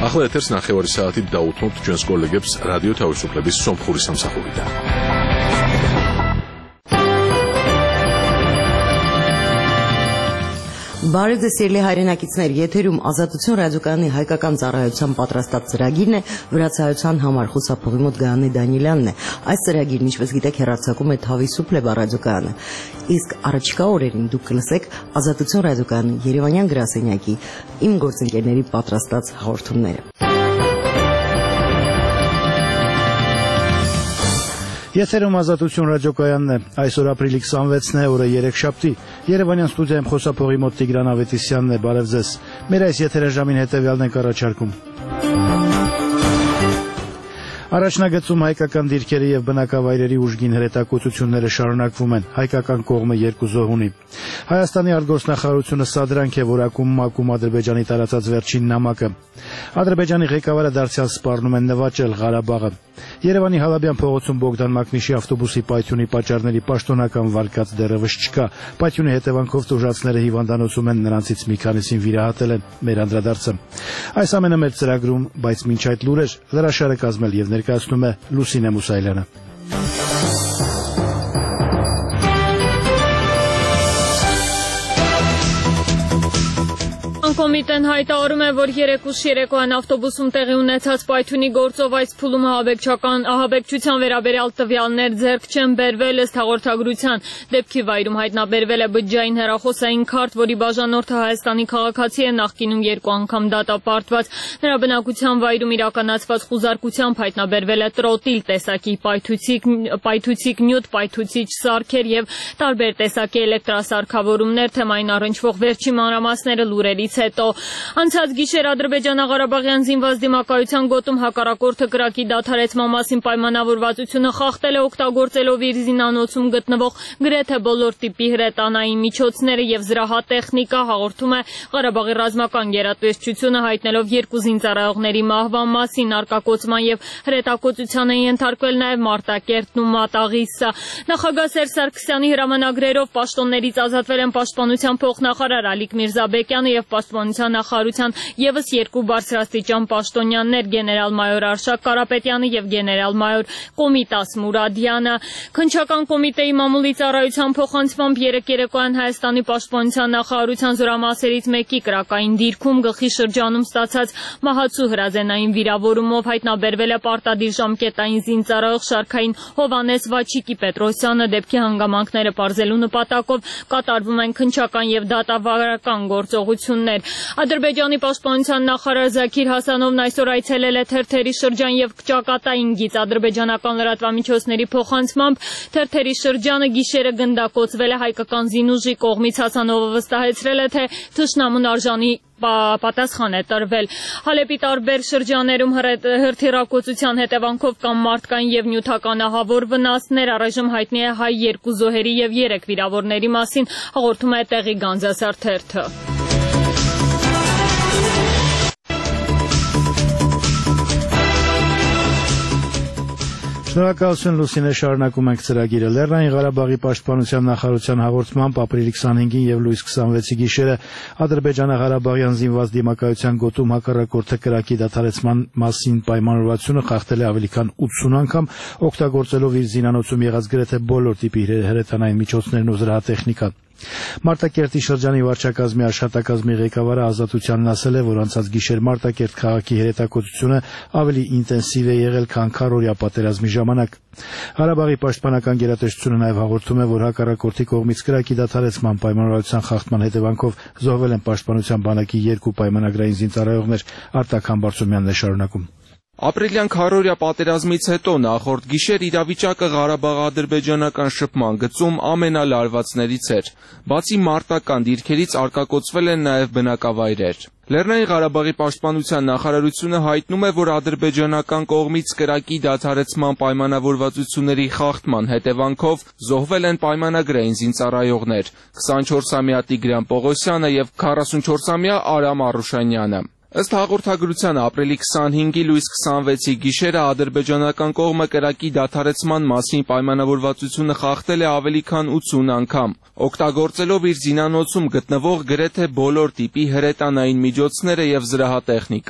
ახლა ეთერს ნახევარი საათით დაუთმობთ ჩვენს კოლეგებს რადიო თავისუფლების სომხური სამსახურიდან. Բարև ձեզ սիրելի հայրենակիցներ, եթերում Ազատություն ռադիոկայանի հայկական ծառայության պատրաստած ծրագիրն է, վրացայության համար խուսափողի մոտ Գայանե Դանիելյանն է։ Այս ծրագիրն, ինչպես գիտեք, հեռարձակում է Թավիսուփլե ռադիոկայանը։ Իսկ առաջիկա օրերին դուք կլսեք Ազատություն ռադիոկայանի Երևանյան գրասենյակի իմ գործընկերների պատրաստած հաղորդումները։ Եթերում Ազատություն ռադիոկայանն է, այսօր ապրիլի 26-ն է, օրը երեքշաբթի, Երևանյան ստուդիայում խոսափողի մոտ Տիգրան Ավետիսյանն է, բարև ձեզ, մեր այս եթերաժամին հետևյալն ենք առաջարկում։ Առաջնագծում հայկական դիրքերի եւ բնակավայրերի ուժգին հրետակոծությունները շարունակվում են, հայկական կողմը 2 զոհ ունի։ Հայաստանի արտգործնախարարությունը սադրանք է որակում մակում Ադրբեջանի տարածած վերջին նամակը։ Ադրբեջանի ղեկավարը դարձյալ սպառնում են նվաճել Ղարաբաղը։ Երևանի Հալաբյան փողոցում Բոգդան Մակնիշի ավտոբուսի պայթյունի պատճառների պաշտոնական վարկած դեռևս չկա։ Պայթյունի հետևանքով տուժածները հիվանդանոցում են, նրանցից մի քանիսին վիրահատել են։ Մեր անդրադարձը։ Այս ամենը մեր ծրագրում, բայց մինչ այդ լուրեր լրաշարը կազմել եւ ներկայացնում է Լուսինե Մուսայելյանը։ Կոմիտեն հայտարարում է, որ 3 երեկոյան ավտոբուսում տեղի ունեցած պայթյունի գործով այս փուլում ահաբեկչության վերաբերյալ տվյալներ ձեռք չեն բերվել, ըստ հաղորդագրության։ Դեպքի վայրում հայտնաբերվել է բջջային հեռախոսային քարտ, որի բաժանորդը Հայաստանի քաղաքացի է, նախկինում 2 անգամ դատապարտված։ Նրա բնակության վայրում իրականացված խուզարկությամբ հայտնաբերվել է տրոտիլ տեսակի պայթուցիկ նյութ, պայթուցիչ սարքեր եւ տարբեր տեսակի էլեկտրասարքավորումներ, թեմային առնչվող վերջին մանրամասները լուրերից հետո անցած գիշեր Ադրբեջանա-Ղարաբաղյան զինված դիմակայության գոտում հակառակորդը կրակի դադարեցման մասին պայմանավորվածությունը խախտել է, օգտագործելով իր զինանոցում գտնվող գրեթե բոլոր տիպի հրետանային միջոցները եւ զրահատեխնիկա, հաղորդում է Ղարաբաղի ռազմական գերատեսչությունը, հայտնելով 2 զինծառայողների մահվան մասին, արկակոծման եւ հրետակոծության են ենթարկվել նաեւ Մարտակերտն ու Մատաղիսը։ Նախագահ Սերժ Սարգսյանի հրամանագրերով պաշտոններից ազատվել են պաշտպանության փոխնախարար Ալիկ Միրզաբեկյանը եւ պաշտպանության նախարարության եւս 2 բարձրաստիճան պաշտոնյաներ, գեներալ-մայոր Արշակ Կարապետյանը եւ գեներալ-մայոր Կոմիտաս Մուրադյանը։ Քննչական կոմիտեի մամուլի ծառայության փոխանցմամբ 3 երեկոյան Հայաստանի պաշտպանության նախարարության զորամասերից մեկի կրակային դիրքում գլխի շրջանում ստացած մահացու հրազենային վիրավորումով հայտնաբերվել է պարտադիր ժամկետային զինծառայող շարքային Հովանես Վաչիկի Պետրոսյանը։ Դեպքի հանգամանքները պարզելու նպատակով կատարվում են քննչական եւ դատավարական գործողություններ։ Ադրբեջանի պաշտպանության նախարար Զաքիր Հասանովն այսօր այցելել է Թերթերի շրջան եւ ճակատային գիծ ադրբեջանական լրատվամիջոցների փոխանցմամբ Թերթերի շրջանը գիշերը գնդակոծվել է հայկական զինուժի կողմից։ Հասանովը վստահեցրել է, թե թշնամուն արժանի պատասխան է տրվել։ Հալեպի տարբեր շրջաներում հրթիռակոծության հետևանքով կան մարդկային եւ նյութական ահավոր վնասներ, առայժմ հայտնի է հայ 2 զոհերի եւ 3 վիրավորների մասին, հաղորդում է տեղի Գանձասար թերթը։ Շնորհակալություն Լուսինե, շարունակում ենք ծրագիրը։ Լեռնային Ղարաբաղի պաշտպանության նախարարության հաղորդմամբ ապրիլի 25-ին եւ լույս 26-ի գիշերը Ադրբեջանա-Ղարաբաղյան զինված դիմակայության գոտում հակառակորդը կրակի դադարեցման մասին պայմանավորվածությունը խախտել է ավելի քան 80 անգամ, օգտագործելով իր զինանոցում եղած գրեթե բոլոր տիպի հրետանային միջոցներն ու զրահատեխնիկան։ Մարտակերտի շրջանի վարչակազմի աշխատակազմի ղեկավարը Ազատությանն ասել է, որ անցած գիշեր Մարտակերտ քաղաքի հրետակոծությունը ավելի ինտենսիվ է եղել, քան քառօրյա պատերազմի ժամանակ։ Ղարաբաղի պաշտպանական գերատեսչությունը նաև հաղորդում է, որ հակառակորդի կողմից կրակի դադարեցման պայմանավորվածության խախտման հետևանքով զոհվել են պաշտպանության բանակի 2 պայմանագրային զինծառայողներ, Արտակ Համբարձումյանն է շարունակում։ Ապրիլյան քառօրյա պատերազմից հետո նախորդ գիշեր իրավիճակը Ղարաբաղ-ադրբեջանական շփման գծում ամենալարվածներից էր։ Բացի մարտական դիրքերից արկակոծվել են նաև բնակավայրեր։ Լեռնային Ղարաբաղի պաշտպանության նախարարությունը հայտնում է, որ ադրբեջանական կողմից կրակի դադարեցման պայմանավորվածությունների խախտման հետևանքով զոհվել են պայմանագրային զինծառայողներ 24-ամյա Տիգրան Պողոսյանը եւ 44-ամյա Արամ Արուշանյանը։ Ըստ հաղորդագրության ապրիլի 25-ի լույս 26-ի գիշերը ադրբեջանական կողմը կրակի դադարեցման մասին պայմանավորվածությունը խախտել է ավելի քան 80 անգամ, օգտագործելով իր զինանոցում գտնվող գրեթե բոլոր տիպի հրետանային միջոցները եւ զրահատեխնիկա։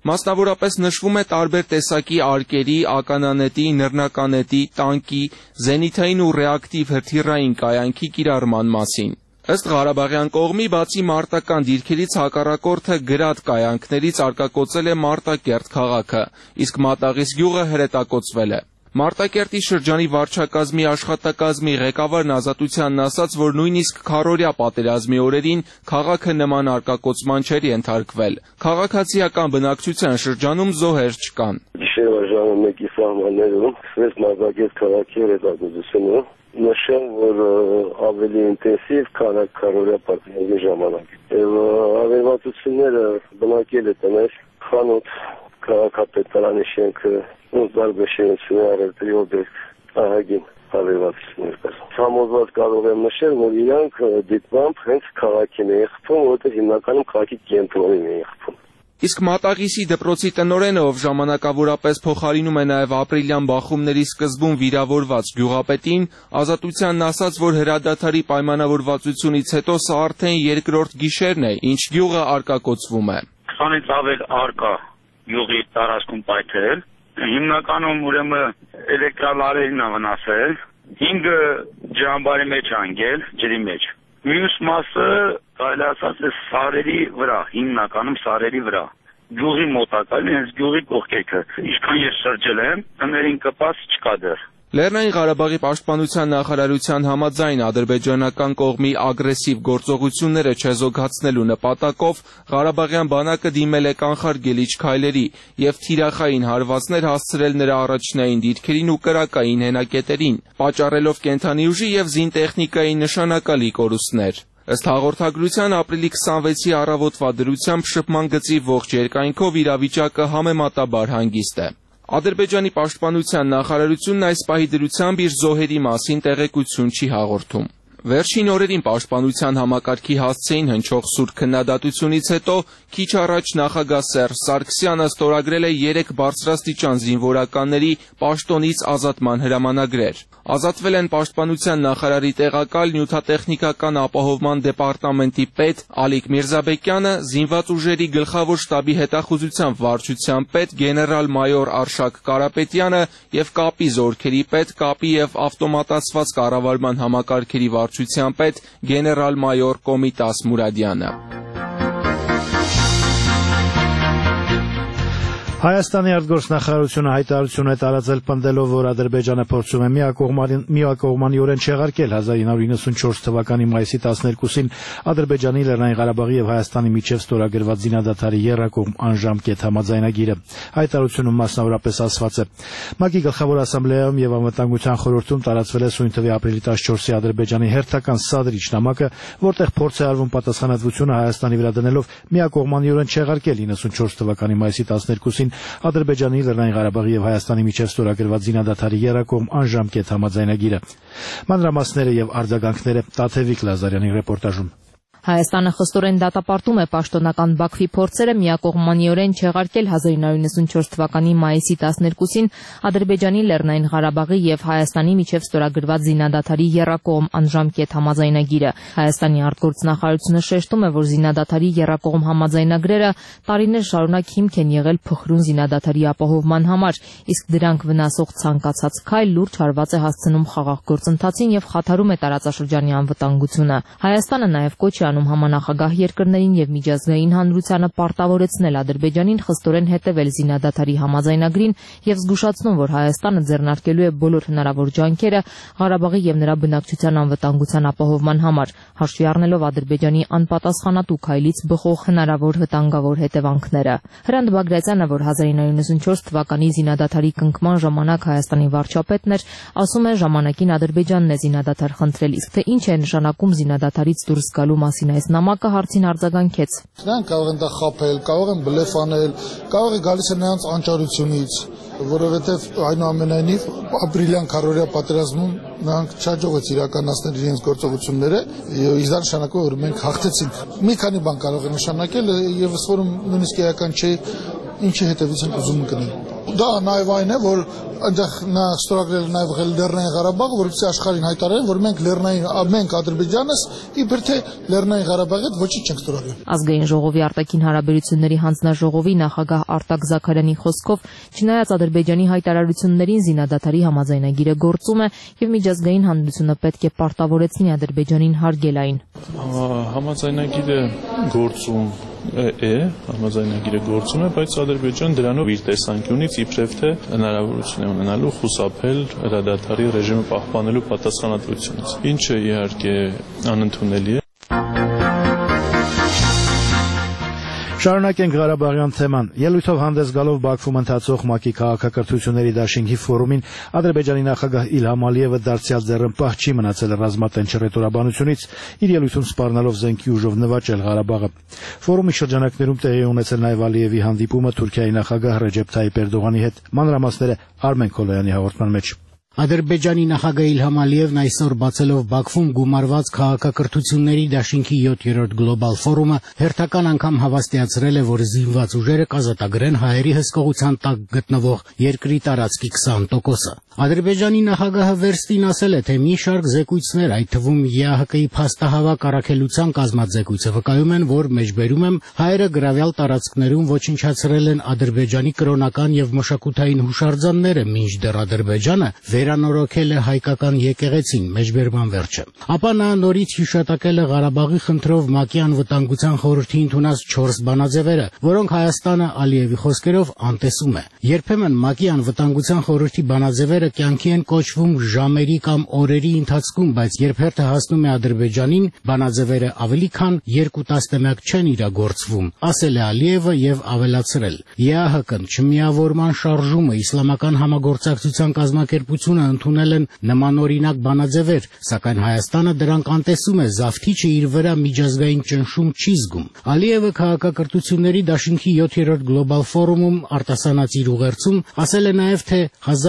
Մասնավորապես նշվում է տարբեր տեսակի արկերի, ականանետի, նռնականետի, տանկի, զենիթային ու ռեակտիվ հրթիռային կայանքի կիրառման մասին։ Ըստ Ղարաբաղյան կողմի, բացի մարտական դիրքերից հակառակորդը գրադ կայանքներից արկակոծել է Մարտակերտ քաղաքը, իսկ Մատաղիս գյուղը հրետակոծվել է։ Մարտակերտի շրջանի վարչակազմի աշխատակազմի ղեկավարն Ազատությանն ասաց, որ նույնիսկ քառօրյա պատերազմի օրերին քաղաքը նման արկակոծման չէր ենթարկվել։ Քաղաքացիական բնակչության շրջանում զոհեր չկան։ Գիշերվա ժամը 1-ի սահմաններում սկսվեց Մարտակերտ քաղաքի հրետակոծությունը։ Նշեմ, որ ավելի ինտենսիվ քան քառօրյա պատերազմի ժամանակ։ Եվ ավերվածությունները բնակել է տներ, խանութ, քաղաքապետարանի շենքը, ու տարբեր շինություններ արել Տրիոբերգ, ահագին ավերվածություններ կար։ Համոզված կարող եմ նշել, որ իրանք դիտմամբ հենց քաղաքին էին խփում, որովհետև հիմնականում քաղաքի կենտրոնին էին խփում։ Իսկ Մատաղիսի դպրոցի տնօրենը, ով ժամանակավորապես փոխարինում է նաև ապրիլյան բախումների սկզբում վիրավորված գյուղապետին, Ազատությանն ասաց, որ հրադադարի պայմանավորվածությունից հետո սա արդեն երկրորդ գիշերն է, ինչ գյուղը արկակոծվում է։ 20-ից ավել արկա գյուղի տարածքում պայթել, հիմնականում ուրեմն էլեկտրալարերին է վնասել, 5 ջրամբարի մեջ անգել, ջրի մեջ։ Մյուս մասը կարելի ասած է սարերի վրա, հիմնականում սարերի վրա։ Գյուղի մոտակայքն է, հենց գյուղի կողքերը։ Ինչքան ես շրջել եմ, տներին կպած չկա դեռ։ Լեռնային Ղարաբաղի պաշտպանության նախարարության համաձայն ադրբեջանական կողմի ագրեսիվ գործողությունները չեզոքացնելու նպատակով Ղարաբաղյան բանակը դիմել է կանխարգելիչ քայլերի եւ թիրախային հարվածներ հասցրել նրա առաջնային դիրքերին ու կրակային հենակետերին, պատճառելով կենդանի ուժի եւ զինտեխնիկայի նշանակալի կորուստներ։ Ըստ հաղորդագրության ապրիլի 26-ի առավոտվա դրությամբ շփման գծի ողջ երկայնքով իրավիճակը համեմատաբար հանգիստ է։ Ադրբեջանի պաշտպանության նախարարությունն այս պահի դրությամբ իր զոհերի մասին տեղեկություն չի հաղորդում։ Վերջին օրերին պաշտպանության համակարգի հասցեին հնչող սուր քննադատությունից հետո քիչ առաջ նախագահ Սերժ Սարգսյանը ստորագրել է 3 բարձրաստիճան զինվորականների պաշտոնից ազատման հրամանագրեր։ Ազատվել են պաշտպանության նախարարի տեղակալ նյութատեխնիկական ապահովման դեպարտամենտի պետ Ալիկ Միրզաբեկյանը, զինված ուժերի գլխավոր շտաբի հետախուզության վարչության պետ գեներալ-մայոր Արշակ Կարապետյանը եւ կապի զորքերի պետ, կապի եւ ավտոմատացված կառավարման համակարգերի վարչության պետ գեներալ-մայոր Կոմիտաս Մուրադյանը։ Հայաստանի արտգործնախարարությունը հայտարարություն է տարածել պնդելով, որ Ադրբեջանը փորձում է միակողմանիորեն չեղարկել 1994 թվականի մայիսի 12-ին Ադրբեջանի, Լեռնային Ղարաբաղի եւ Հայաստանի միջև ստորագրված զինադադարի եռակողմ անժամկետ համաձայնագիրը։ Հայտարարությունում մասնավորապես ասված է. ՄԱԿ-ի գլխավոր ասամբլեայում եւ անվտանգության խորհրդում տարածվել է սույն թվի ապրիլի 14-ի Ադրբեջանի հերթական սադրիչ նամակը, որտեղ փորձ է արվում պատասխանատվությունը Հայաստանի վրա դնելով միակողմանիորեն չեղարկել 94 թվականի մայիսի 12-ին Ադրբեջանի, Լեռնային Ղարաբաղի եւ Հայաստանի միջև ստորագրված զինադադարի եռակողմ անժամկետ համաձայնագիրը։ Մանրամասները եւ արձագանքները Տաթևիկ Լազարյանի ռեպորտաժում։ Հայաստանը խստորեն դատապարտում է պաշտոնական Բաքվի փորձերը միակողմանիորեն չեղարկել 1994 թվականի մայիսի 12-ին Ադրբեջանի, Լեռնային Ղարաբաղի եւ Հայաստանի միջև ստորագրված զինադադարի եռակողմ անժամկետ համաձայնագիրը։ Հայաստանի արտգործնախարարությունը շեշտում է, որ զինադադարի եռակողմ համաձայնագրերը տարիներ շարունակ հիմք են եղել փխրուն զինադադարի ապահովման համար, իսկ դրանք վնասող ցանկացած քայլ լուրջ հարված է հասցնում խաղաղ գործընթացին եւ խաթարում է տարածաշրջանի անվտանգությունը։ Հայաստանը նաեւ կոչ է համանախագահ երկրներին եւ միջազգային հանրությանը պարտավորեցնել Ադրբեջանին խստորեն հետևել զինադադարի համաձայնագրին եւ զգուշացնում, որ Հայաստանը ձեռնարկելու է բոլոր հնարավոր ջանքերը Ղարաբաղի եւ նրա բնակչության անվտանգության ապահովման համար, հաշվի առնելով Ադրբեջանի անպատասխանատու քայլից բխող հնարավոր վտանգավոր հետևանքները։ Հրանտ Բագրատյանը, որ 1994 թվականի զինադադարի կնքման ժամանակ Հայաստանի վարչապետն էր, ասում է, ժամանակին Ադրբեջանն է զինադադար խնդրել, իսկ թե ինչ է նշանակում զինադադարից դուրս գալու մասին այս նամակը հարցին արձագանքեց։ Նրանք կարող են դա խաբել, կարող են բլեֆ անել, կարող է գալիս է նրանց անճարությունից, որովհետև այնուամենայնիվ ապրիլյան քառօրյա պատերազմում նրանք չհաջողվեց իրականացնել իրենց գործողությունները, իսկ դա նշանակում է, որ մենք հաղթեցինք։ Մի քանի բան կարող է նշանակել եւ ըստ որում նույնիսկ էական չէ ինչի հետևից են ուզում գնել։ Դա նաև այն է, որ այնտեղ նա ստորագրել նաև Լեռնային Ղարաբաղը, որովհետեւ աշխարհին հայտարարեն, որ մենք Ադրբեջանս իբր թե Լեռնային Ղարաբաղի հետ ոչինչ չենք ստորագրել։ Ազգային ժողովի արտաքին հարաբերությունների հանձնաժողովի նախագահ Արտակ Զաքարյանի խոսքով, չնայած Ադրբեջանի հայտարարություններին զինադադարի համաձայնագիրը գործում է եւ միջազգային հանրությունը պետք է պարտավորեցնի Ադրբեջանին հարգել այն։ Համաձայնագիրը գործում համաձայնագիրը գործում է, բայց Ադրբեջան դրանով իր տեսանկյունից իբրև թե հնարավորություն է ունենալու խուսափել հրադադարի ռեժիմը պահպանելու պատասխանատվությունից, ինչը իհարկե անընդունելի է։ Շարունակենք Ղարաբաղյան թեման։ Ելույթով հանդես գալով Բաքվում ընթացող ՄԱԿ-ի քաղաքակրթությունների դաշինքի ֆորումին Ադրբեջանի նախագահ Իլհամ Ալիևը դարձյալ ձեռնպահ չի մնացել ռազմատենչ ռետորաբանությունից, իր ելույթում սպառնալով զենքի ուժով նվաճել Ղարաբաղը։ Ֆորումի շրջանակներում տեղի ունեցել նաև Ալիևի հանդիպումը Թուրքիայի նախագահ Ռեջեփ Թայիպ Էրդողանի հետ։ Մանրամասները Արմեն Քոլոյանի հաղորդման մեջ։ Ադրբեջանի նախագահ Իլհամ Ալիևն այսօր բացելով Բաքվում գումարված քաղաքակրթությունների դաշինքի 7-րդ գլոբալ ֆորումը հերթական անգամ հավաստիացրել է, որ զինված ուժերը կազատագրեն հայերի հսկողության տակ գտնվող երկրի տարածքի 20%-ը։ Ադրբեջանի նախագահը վերստին ասել է, թե մի շարք զեկույցներ, այդ թվում ԵԱՀԿ-ի փաստահավաք առաքելության կազմած վկայում են, որ մեջբերում եմ հայերը գրավյալ տարածքներում ոչնչացրել են Ադրբեջանի կրոնական եւ մշակութային հուշարձանները, մինչդեռ Ադրբեջանը վերանորոգել է հայկական եկեղեցին, մեջբերման վերջը։ Ապա նա նորից հիշատակել է Ղարաբաղի խնդրով ՄԱԿ-ի անվտանգության խորհրդի ընդունած 4 բանաձևերը, որոնք Հայաստանը Ալիևի խոսքերով անտեսում է։ Երբեմն ՄԱԿ-ի անվտանգության խորհրդի բանաձևերը կյանքի են կոչվում ժամերի կամ օրերի ընթացքում, բայց երբ հերթը հասնում է Ադրբեջանին, բանաձևերը ավելի քան 2 տասնամյակ չեն իրագործվում, ասել է Ալիևը եւ ավելացրել. ԵԱՀԿ-ն չմիավորման շարժումը, իսլամական համագործակցության կազմակերպությունը ընդունել են նմանօրինակ բանաձևեր, սակայն Հայաստանը դրանք անտեսում է, զավթիչը իր վրա միջազգային ճնշում չի զգում։ Ալիևը քաղաքակրթությունների դաշինքի 7-րդ գլոբալ ֆորումում արտասանած իր ուղերձում ասել է նաև, թե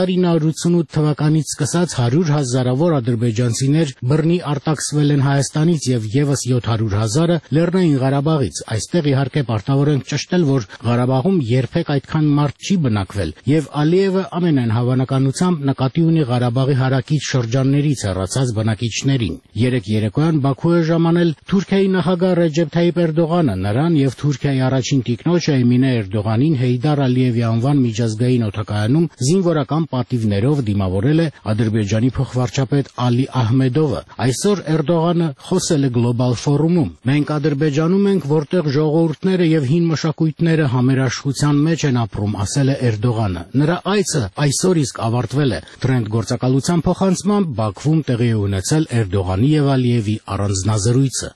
1988 թվականից սկսած 100,000-ավոր ադրբեջանցիներ բռնի արտաքսվել են Հայաստանից եւ եւս 700,000-ը Լեռնային Ղարաբաղից։ Այստեղ իհարկե պարտավոր ենք ճշտել, որ Ղարաբաղում երբեք այդքան մարդ չի բնակվել, եւ Ալիևը ամենայն հավանականությամբ նկատի ունի Ղարաբաղի հարակից շրջաններից հեռացած բնակիչներին։ Երեկ երեկոյան Բաքու է ժամանել Թուրքիայի նախագահ Ռեջեփ Թայիպ Էրդողանը, նրան եւ Թուրքիայի առաջին տիկնոջ Էմինե Էրդողանին Հեյդար Ալիևի անվան միջազգային օդակայանում զինվորական պատիվներով դիմավորել է Ադրբեջանի փոխվարչապետ Ալի Ահմեդովը։ Այսօր Էրդողանը խոսել է գլոբալ ֆորումում. «Մենք Ադրբեջանում ենք, որտեղ ժողովուրդները եւ հին մշակույթները համերաշխության մեջ են ապրում», ասել է Էրդողանը։ Նրա այցը այսօր իսկ ավարտվել է։ Տրենդ գործակալության փոխանցմամբ Բաքվում տեղի է ունեցել Էրդողանի եւ Ալիևի առանձնազրույցը։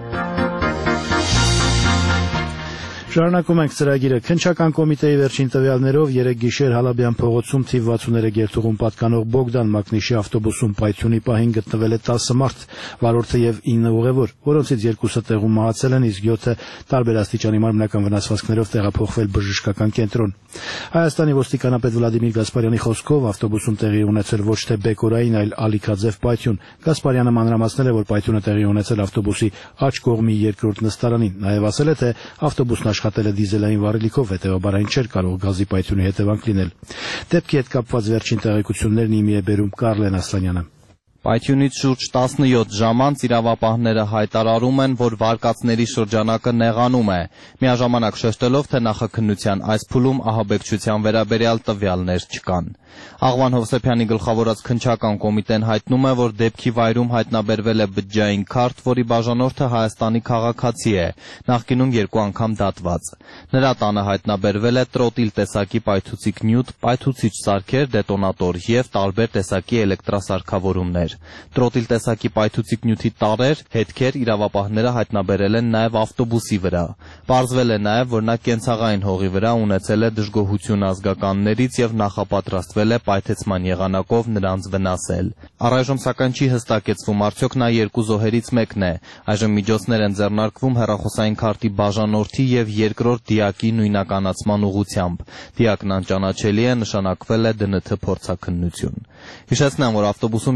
Շարունակում ենք ծրագիրը։ Քննչական կոմիտեի վերջին տվյալներով երեկ գիշեր Հալաբյան փողոցում թիվ 63 գերթուղուն պատկանող Բոգդան Մակնիշի ավտոբուսում պայթյունի պահին գտնվել է 10 մարդ, վարորդը եւ 9 ուղևոր, որոնցից 2-ը տեղում մահացել են, իսկ 7-ը տարբեր աստիճանի մարմնական վնասվածքներով տեղափոխվել բժշկական կենտրոն։ Հայաստանի ոստիկանապետ Վլադիմիր Գասպարյանի խոսքով ավտոբուսում տեղի ունեցել ոչ թե բեկորային, այլ ալիքաձև պայթյուն։ Գասպարյանը մանրամասնել է, որ պայթյունը տեղի ունեցել ավտոբուսի աջ կողմի երկրորդ նստարանին։ Նաեւ ասել է, թե ավտոբուսն աշխատել է դիզելային վառելիքով, հետևաբար այն չէր կարող գազի պայթյունի հետևանք լինել։ Դեպքի հետ կապված վերջին տեղեկություններն իմի է բերում Կարլեն Ասլանյանը։ Պայթյունից շուրջ 17 ժամ անց իրավապահները հայտարարում են, որ վարկածների շրջանակը նեղանում է, միաժամանակ շեշտելով, թե նախաքննության այս փուլում ահաբեկչության վերաբերյալ տվյալներ չկան։ Աղվան Հովսեփյանի գլխավորած քննչական կոմիտեն հայտնում է, որ դեպքի վայրում հայտնաբերվել է բջջային քարտ, որի բաժանորդը Հայաստանի քաղաքացի է, նախկինում 2 անգամ դատված։ Նրա տանը հայտնաբերվել է տրոտիլ տեսակի պայթուցիկ նյութ, պայթուցիչ սարքեր, դետոնատոր եւ տարբեր տեսակի էլեկտրասարքավորումներ։ Տրոտիլ տեսակի պայթուցիկ նյութի տարրեր, հետքեր իրավապահները հայտնաբերել են նաև ավտոբուսի վրա։ Պարզվել է նաև, որ նա կենցաղային հողի վրա ունեցել է դժգոհություն ազգականներից եւ նախապատրաստվել է պայթեցման եղանակով նրանց վնասել։ Առայժմ սակայն չի հստակեցվում, արդյոք նա 2 զոհերից մեկն է։ Այժմ միջոցներ են ձեռնարկվում հեռախոսային քարտի բաժանորդի եւ երկրորդ դիակի նույնականացման ուղղությամբ։ Դիակն անճանաչելի է, նշանակվել է ԴՆԹ փորձաքննություն։ Հիշեցնեմ, որ ավտոբուսում եղել է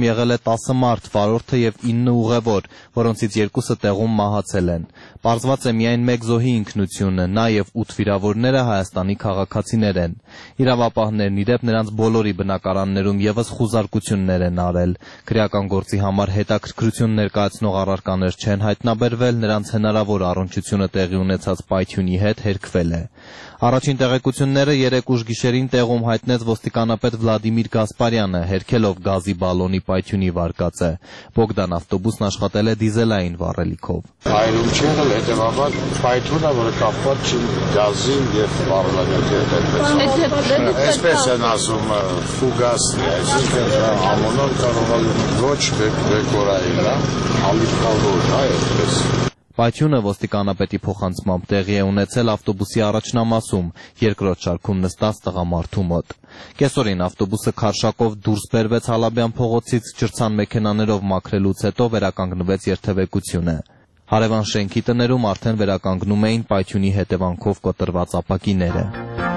10 մարդ, վարորդը եւ 9 ուղևոր, որոնցից 2-ը տեղում մահացել են։ Պարզված է միայն 1 զոհի ինքնությունը, նա եւ 8 վիրավորները Հայաստանի քաղաքացիներ են։ Իրավապահներն իրեւ նրանց բոլորի բնակարաններում եւս խուզարկություններ են արել։ Քրեական գործի համար հետաքրքրություն ներկայացնող առարկաներ չեն հայտնաբերվել, նրանց հնարավոր առնչությունը տեղի ունեցած պայթյունի հետ հերքվել է։ Առաջին տեղեկությունները 3 ուշ գիշերին տեղում հայտնեց ոստիկանապետ Վլադիմիր Գասպարյանը, հերքելով գազի բալոնի պայթյունի վարկածը։ Բոգդան ավտոբուսն աշխատել է դիզելային վառելիքով։ Այրում չի եղել, հետևաբար պայթյունը, որը կապված չի գազին եւ վառելակի հետ։ Այսպես են ասում ֆուգասն, այսինքն ամոնոր կարող է ոչ բեկորային, ալիքավոր, այսպես։ Պայթյունը ոստիկանապետի փոխանցմամբ տեղի է ունեցել ավտոբուսի առաջնամասում, երկրորդ շարքում նստած տղամարդու մոտ։ Կեսօրին ավտոբուսը քարշակով դուրս բերվեց Հալաբյան փողոցից, ջրցան մեքենաներով մաքրելուց հետո վերականգնվեց երթևեկությունը։ Հարևան շենքի տներում արդեն վերականգնում էին պայթյունի հետևանքով կոտրված ապակիները։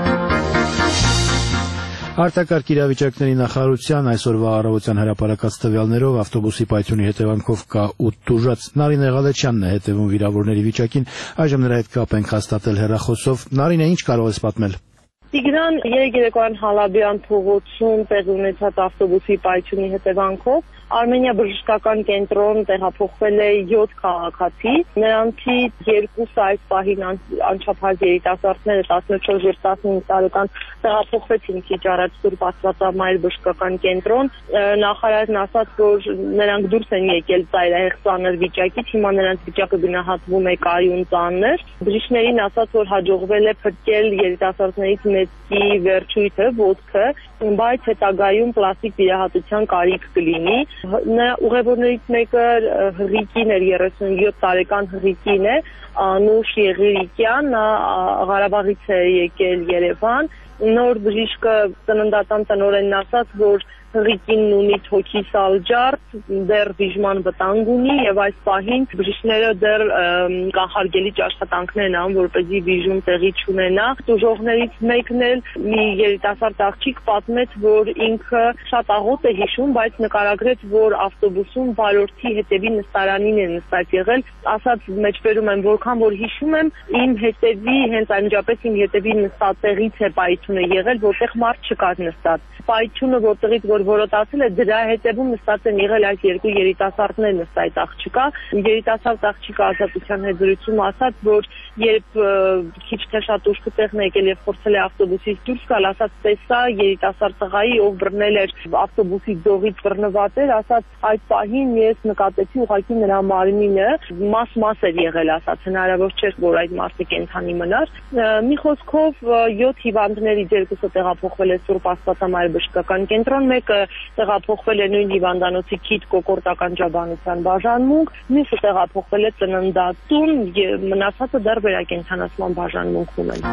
Արտակարգ իրավիճակների նախարարության այսօրվա առավոտյան հրապարակած տվյալներով ավտոբուսի պայթյունի հետևանքով կա 8 տուժած։ Նարինե Ղալեչյանն է հետևում վիրավորների վիճակին, այժմ նրա հետ կապ ենք հաստատել հեռախոսով։ Նարինե, ինչ կարող ես պատմել։ Տիգրան, երեկոյան Հալաբյան փողոցում տեղի ունեցած ավտոբուսի պայթյունի հետևանքով Արմենիա բժշկական կենտրոն տեղափոխվել է 7 քաղաքացի, նրանցից 2-ը այս պահին անչափահաս երիտասարդները 14 եւ 15 տարեկան տեղափոխվեցին քիչ առաջ Սուրբ Աստվածամայր բժշկական կենտրոն։ Նախարարն ասաց, որ նրանք դուրս են եկել ծայրահեղ ծանր վիճակից, հիմա նրանց վիճակը գնահատվում է կայուն ծանր։ Բժիշկներին ասաց, որ հաջողվել է փրկել երիտասարդներից մեկի վերջույթը, ոտքը, բայց հետագայում պլաստիկ վիրահատության կարիք կլինի։ Ուղևորներից մեկը հղիկին էր, 37 տարեկան հղիկին է, Անուշ Եղիրիկյան, նա Ղարաբաղից է եկել Երևան։ Նոր բժիշկը ծննդատան տնօրենն ասաց, որ հղիկինն ունի թոքի սալջարդ, դեռ բիժման վտանգ ունի եւ այս պահին բժիշկները դեռ կանխարգելիչ աշխատանքներ են անում, որպեսզի բիժում տեղի չունենա։ Տուժողներից մեկն էլ մի երիտասարդ աղջիկ պատմեց, որ ինքը շատ աղոտ է հիշում, բայց նկարագրեց, որ ավտոբուսում վարորդի հետևի նստարանին է նստած եղել, ասաց մեջբերում եմ, որքան որ հիշում եմ, իմ հետևի, հենց անջապես իմ հետևի նստատեղից է պայթյունը եղել, որտեղ մարդ չկար նստած։ Պայթյունը որտեղից որ որոտացել է, դրա հետևում նստած են եղել այս երկու երիտասարդներ նստած այդ աղջկա։ Երիտասարդ աղջիկը ազատության հետ զրույցում ասաց, որ երբ քիչ թե շատ ուշքը տեղն եկել եւ փորձել է ավտոբուսից դուրս գալ, ասաց տեսա երիտասարդ տղայի, ով բռնել էր ավտոբուսի ձողից բռնված էր, ասաց այդ պահին ես նկատեցի ուղղակի նրա մարմինը մաս էր եղել, ասաց հնարավոր չէր, որ այդ մարդը կենթանի մնար։ Մի խոսքով 7 հիվանդներից 2-ը տեղափոխվել է Սուրբ Աստվածամայր բժշկական կենտրոն, մեկը տեղափոխվել է նույն հիվանդանոցի քիթ կոկորտական ջաբանության բաժանմունք, մյուսը տեղափոխվել է ծննդատուն, մնացածը դեռ վերակենդանացման բաժանմունքում են։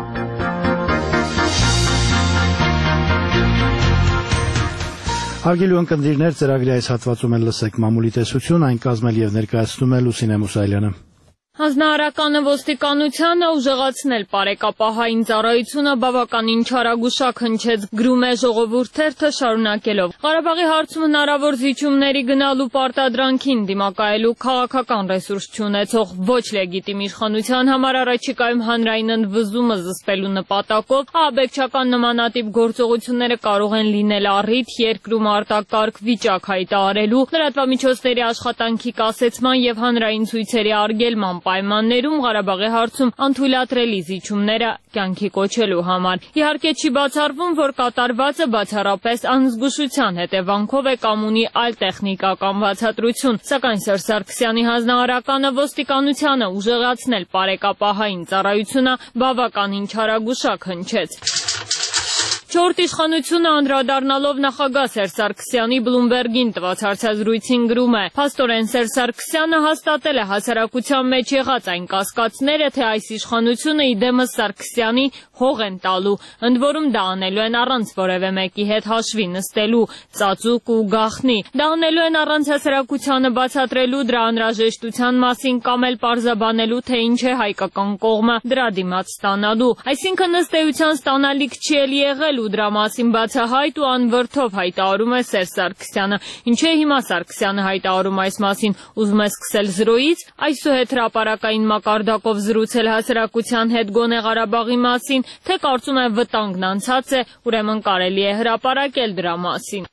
Հարգելի ունկնդիրներ, ծրագրի այս հատվածում էլ լսեք մամուլի տեսություն, այն կազմել եւ ներկայացնում է Լուսինե Մուսայելյանը։ Հանձնարարականը ոստիկանությանը ուժեղացնել պարեկապահային ծառայությունը բավականին չարագուշակ հնչեց, գրում է Ժողովուրդ թերթը շարունակելով։ Ղարաբաղի հարցում հնարավոր զիջումների գնալու պարտադրանքին դիմակայելու քաղաքական ռեսուրս չունեցող ոչ լեգիտիմ իշխանության համար առաջիկայում հանրային ընդվզումը զսպելու նպատակով ահաբեկչական նմանատիպ գործողությունները կարող են լինել առիթ երկրում արտակարգ վիճակ հայտարարելու, լրատվամիջոցների աշխատանքի կասեցման եւ հանրային ցույցերի արգելման պայմաններում Ղարաբաղի հարցում անթույլատրելի զիջումները կյանքի կոչելու համար։ Իհարկե չի բացառվում, որ կատարվածը բացառապես անզգուշության հետևանքով է կամ ունի այլ տեխնիկական բացատրություն, սակայն Սերժ Սարգսյանի հանձնարարականը ոստիկանությանը ուժեղացնել պարեկապահային ծառայությունը բավականին չարագուշակ հնչեց։ Չորրորդ իշխանությունը անդրադառնալով նախագահ Սերժ Սարգսյանի Բլումբերգին տված հարցազրույցին գրում է. «Փաստորեն Սերժ Սարգսյանը հաստատել է հասարակության մեջ եղած այն կասկածները, թե այս իշխանությունը իդեմս Սարգսյանի հող են տալու, ընդ որում դա անելու են առանց որևէ մեկի հետ հաշվի նստելու, ծածուկ ու գաղտնի։ Դա անելու են առանց հասարակությանը բացատրելու դրա անհրաժեշտության մասին կամ էլ պարզաբանելու, թե ինչ է հայկական կողմը դրա դիմաց ստանալու։ Այսինքն ըստ էության ստանալիք չի էլ եղել ու դրա մասին բացահայտ ու անվրդով հայտարարում է Սերժ Սարգսյանը։ Ինչու է հիմա Սարգսյանը հայտարարում այս մասին, ուզում է սկսել զրոյից, այսուհետ հրապարակային մակարդակով զրուցել հասարակության հետ գոնե Ղարաբաղի մասին, թե կարծում է վտանգն անցած է, ուրեմն կարելի է հրապարակել դրա մասին։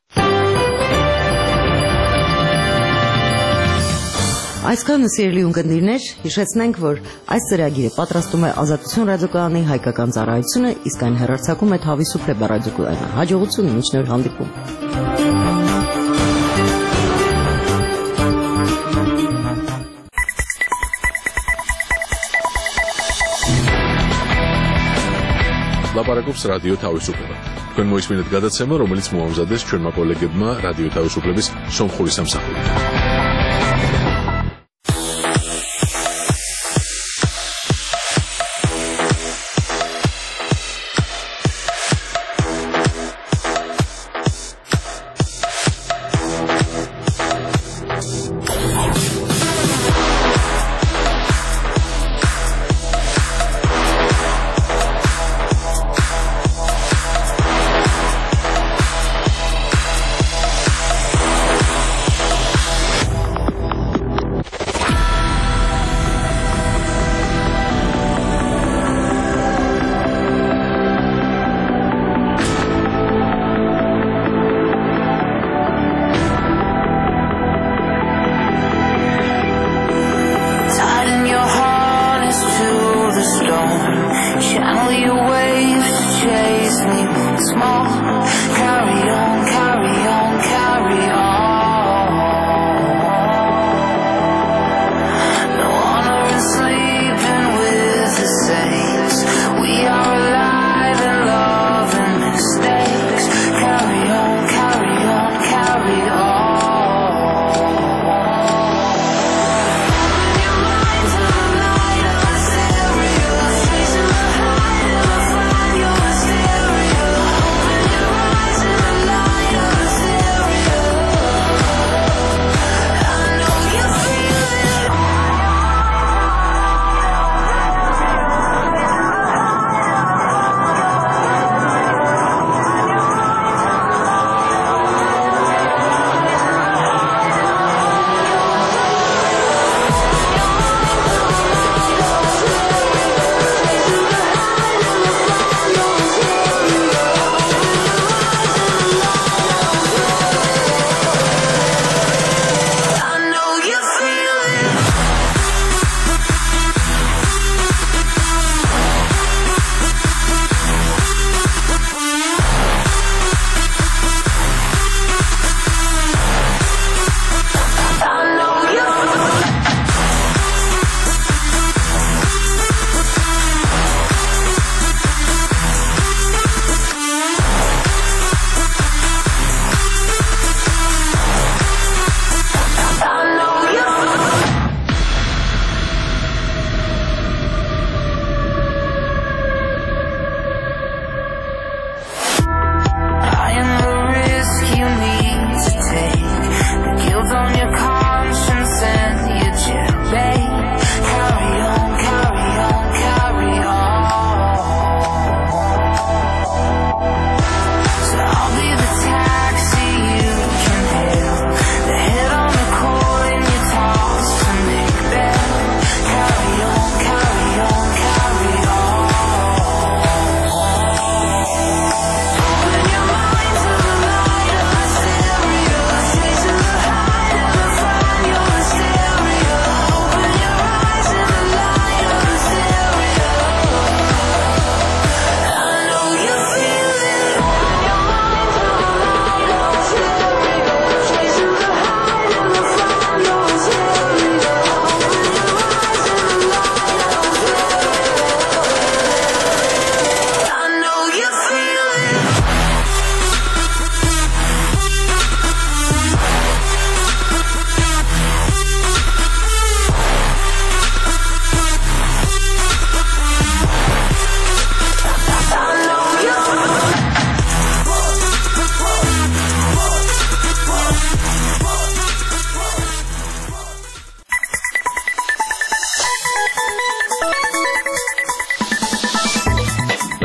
Այսքանը սիրելի ունկնդիրներ, հիշեցնենք, որ այս ծրագիրը պատրաստում է Ազատություն ռադիոկայանի հայկական ծառայությունը, իսկ այն հեռարձակում է Թավիսուփլե ռադիոկայանը։ Հաջողություն, մինչ նոր հանդիպում։ Լապարակոպս ռադիո Թավիսուփլե։ Կնոյս մինուտ գադացեմը, რომელიც մուամզադես չորմա կոլեգեբմա ռադիո Թավիսուփլեբիս սոմխորիսամ սախորի։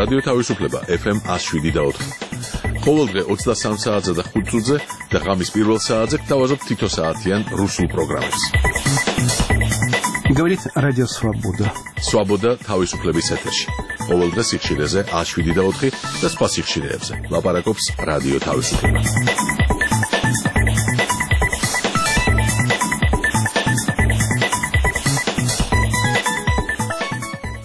რადიო თავისუფლება FM 107.4. ყოველდღე 23 საათზე და 5 წუთზე და ღამის პირველ საათზე გთავაზობთ თითო საათიან რუსულ პროგრამებს. Говорит Радио Свобода. Свобода თავისუფლების ეთერში. ყოველდღე სიხშირეზე 107.4 და სხვა სიხშირეებზე. ლაპარაკობს რადიო თავისუფლება.